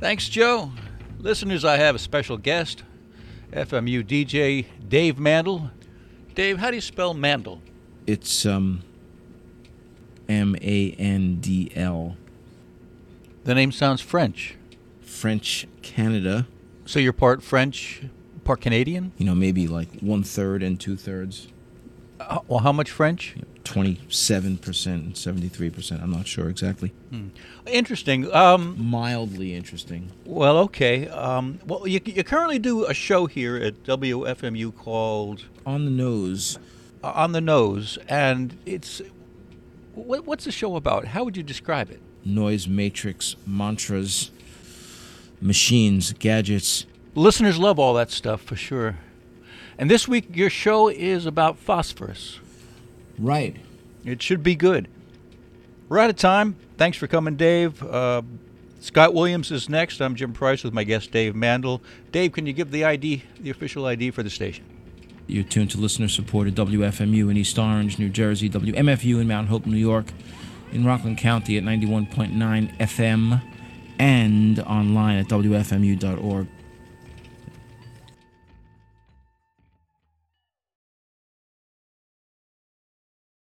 Thanks, Joe. Listeners, I have a special guest, FMU DJ Dave Mandel. Dave, how do you spell Mandel? It's M-A-N-D-L. The name sounds French. French Canada. So you're part French, part Canadian? Maybe like 1/3 and 2/3. Well, how much French? 27% and 73%. I'm not sure exactly. Interesting. Mildly interesting. Well, okay. Well, you currently do a show here at WFMU called On the Nose. On the Nose, and it's what's the show about? How would you describe it? Noise matrix, mantras, machines, gadgets. Listeners love all that stuff for sure. And this week your show is about phosphorus. Right. It should be good. We're out of time. Thanks for coming, Dave. Scott Williams is next. I'm Jim Price with my guest, Dave Mandel. Dave, can you give the ID, the official ID for the station? You're tuned to listener-supported WFMU in East Orange, New Jersey, WMFU in Mount Hope, New York, in Rockland County at 91.9 FM, and online at WFMU.org.